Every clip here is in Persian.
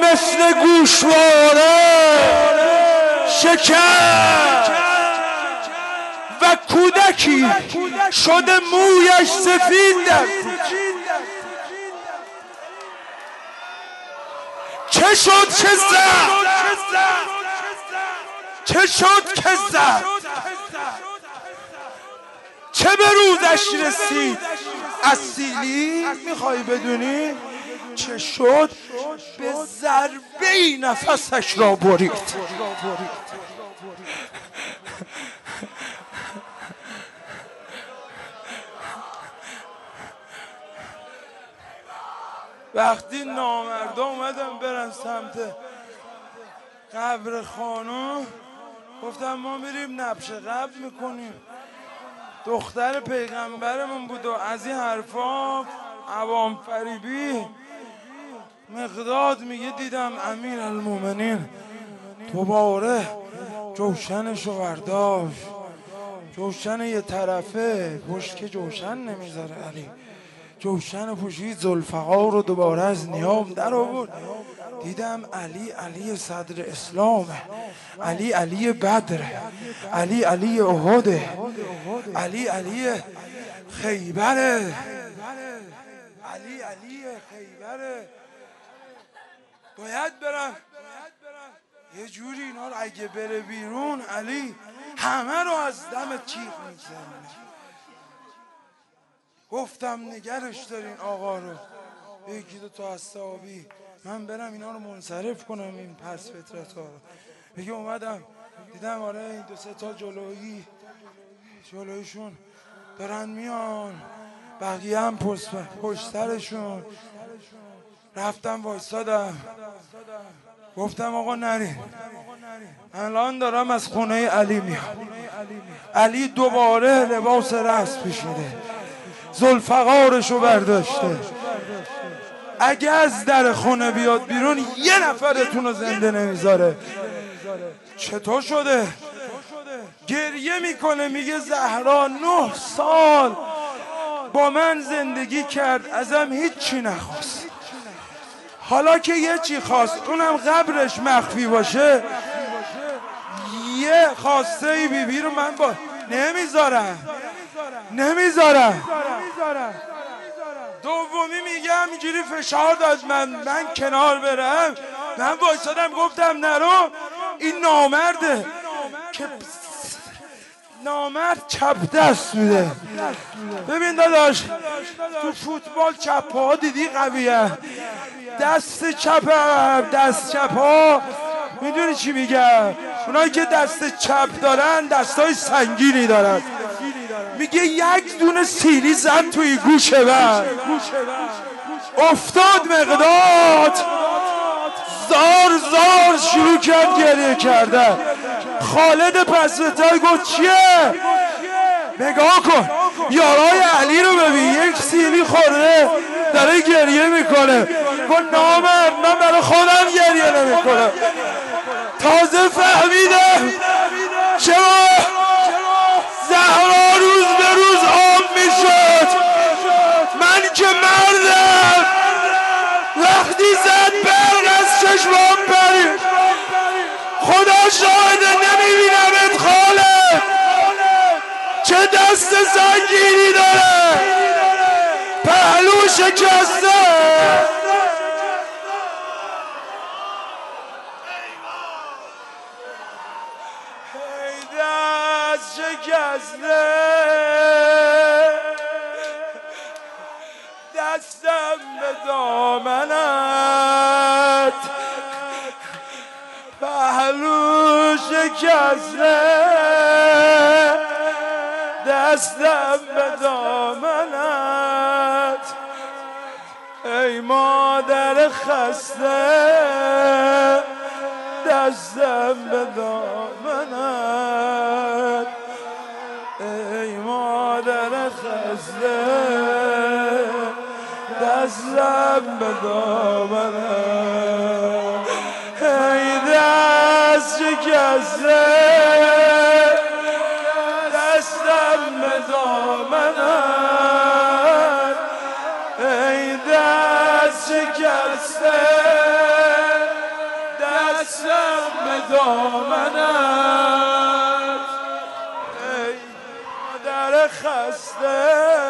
مثل گوشواره شکر و کودکی شده مویش سفید در چه شد که زد چه شد که زد چه به روزش رسید از سیلی میخوای بدونی چه شد به ضربه‌ای نفسش را برید وقتی نامردا اومدن برن سمت قبر خانم گفتم ما میریم نبش قبر میکنیم دختر پیغمبرمون بود و از این حرفا عوام فریبی مقداد میگه دیدم امیر المومنین دوباره جوشنشو برداشت جوشن یه طرفه پشت که جوشن نمیذاره علی جوشن پوشید ذوالفقار رو دوباره از نیام در آورد دیدم علی صدر اسلامه علی بدره علی احده علی خیبره علی خیبره باید برم یه جوری اینا رو اگه بره بیرون علی همه رو از دم چیخ میزنه گفتم نگرش دارین آقا رو یکی دو تا از صحابی من برم اینا رو منصرف کنم این پس فطرت ها رو بگه اومدم دیدم آره این دو سه تا جلویشون دارن میان بقیه هم پشترشون رفتم وایسادم گفتم آقا نرین الان دارم از خونه علی میام علی دوباره لباس رسم پوشیده ذوالفقارشو برداشته اگه از در خونه بیاد بیرون یه نفرتون رو زنده نمیذاره چطور شده؟ گریه میکنه میگه زهرا 9 سال با من زندگی کرد ازم هیچی نخواست حالا که یه چی خواست اونم قبرش مخفی باشه یه خواسته ای بیبی رو من با نمیذارم دومی میگه همینجوری فشار داد من کنار برم من وایسادم گفتم نرو این نامرده که نامرد چپ دست میده ببین داداش تو فوتبال چپ ها دیدی قویه دست چپ ها میدونی چی میگم اونایی که دست چپ دارن دستای سنگینی دارن میگه یک دونه سیلی زد توی گوشه من افتاد مقداد زار شروع کرد گریه کردن خالد پسوتای گفت چیه؟ نگاه کن یارای علی رو ببین یک سیلی خورده داره گریه میکنه گفت نامرد من برای خودم گریه نمیکنم تازه فهمیدم چرا زهرا روز به روز آب میشد من که مردم وقتی زد برق از چشمام پرید خدا شاهده نمیبینمت خاله چه دست سنگینی داره پهلو شکسته دستم به دامنت پهلو شکسته دستم به دامنت ای مادر خسته دستم به دامنت ای مادر خسته دستم به دامنت ای دست شکسته دستم به دامنت ای دست شکسته دامنت ای مادر خسته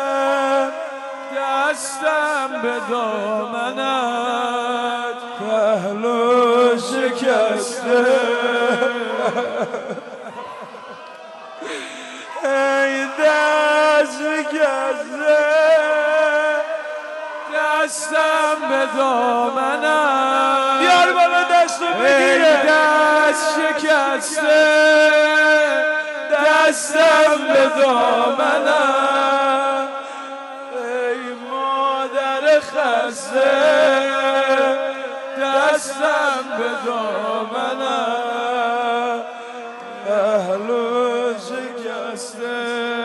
دستم به دامنت پهلو شکسته ای دست شکسته دستم به دامنت بیار بالا دستو بگیره دست شکسته دستم به دامنت ای مادر خسته دستم به دامنت پهلو شکسته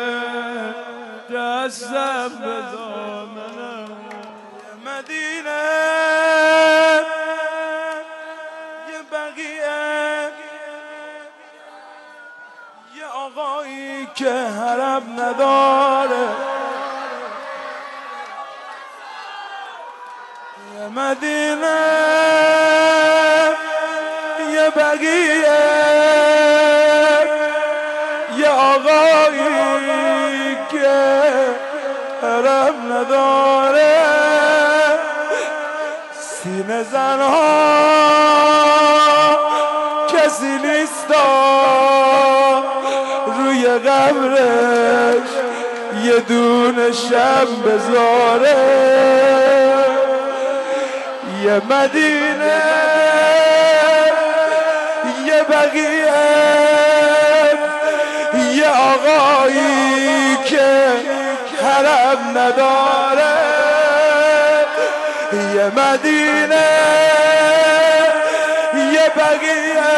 دستم به دامنت مدینه یه بقیه یه آقایی که حرم نداره یه مدینه یه بقیه یه آقایی که حرم نداره سینه زنها کسی نیستا روی قبرش یه دونه شم بذاره یه مدینه یه بقیه یه آقایی که حرم نداره یه مدینه یه بقیه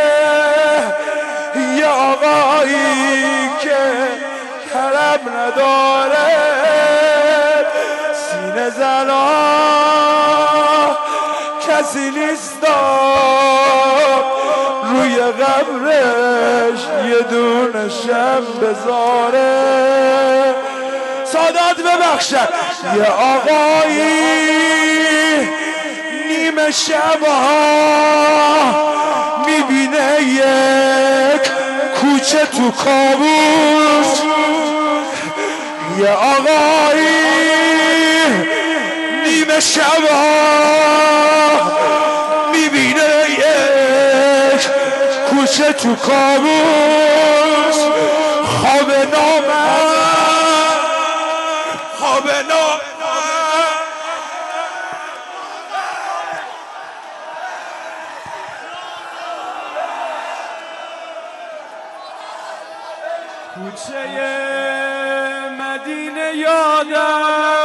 یه آقایی که حرم نداره سینه زنا کسی نیستا روی قبرش یه دونه شم بذاره سادات ببخشد یه آقایی نیمه شبها میبینه یک کوچه تو کابوس یه آقایی نیمه شبها میبینه یک کوچه تو کابوس خواب نامه کوچه مدینه یادم